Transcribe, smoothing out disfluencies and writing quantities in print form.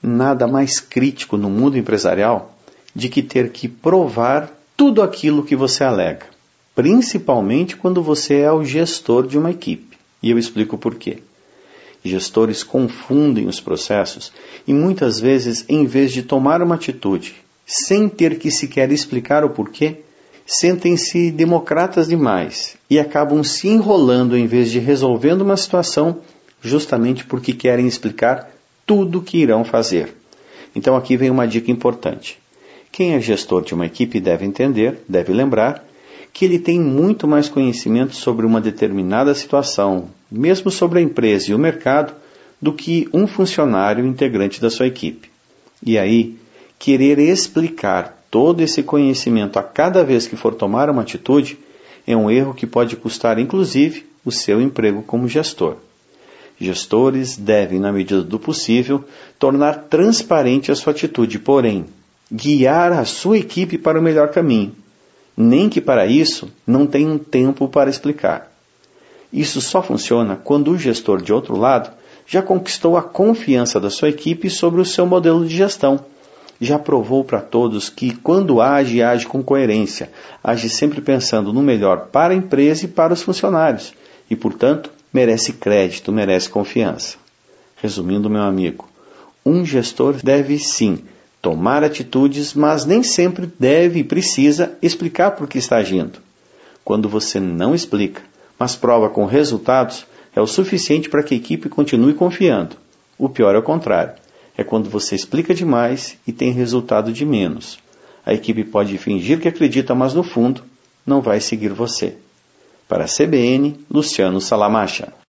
Nada mais crítico no mundo empresarial de que ter que provar tudo aquilo que você alega, principalmente quando você é o gestor de uma equipe. E eu explico por quê. Gestores confundem os processos e muitas vezes, em vez de tomar uma atitude, sem ter que sequer explicar o porquê, sentem-se democratas demais e acabam se enrolando em vez de resolvendo uma situação justamente porque querem explicar tudo o que irão fazer. Então aqui vem uma dica importante. Quem é gestor de uma equipe deve entender, deve lembrar, que ele tem muito mais conhecimento sobre uma determinada situação, mesmo sobre a empresa e o mercado, do que um funcionário integrante da sua equipe. E aí, querer explicar todo esse conhecimento a cada vez que for tomar uma atitude é um erro que pode custar, inclusive, o seu emprego como gestor. Gestores devem, na medida do possível, tornar transparente a sua atitude, porém, guiar a sua equipe para o melhor caminho, nem que para isso não tenham tempo para explicar. Isso só funciona quando o gestor de outro lado já conquistou a confiança da sua equipe sobre o seu modelo de gestão. Já provou para todos que quando age com coerência, age sempre pensando no melhor para a empresa e para os funcionários, e portanto merece crédito, merece confiança. Resumindo, meu amigo, um gestor deve sim tomar atitudes, mas nem sempre deve e precisa explicar por que está agindo. Quando você não explica, mas prova com resultados, é o suficiente para que a equipe continue confiando. O pior é o contrário. É quando você explica demais e tem resultado de menos. A equipe pode fingir que acredita, mas no fundo não vai seguir você. Para a CBN, Luciano Salamacha.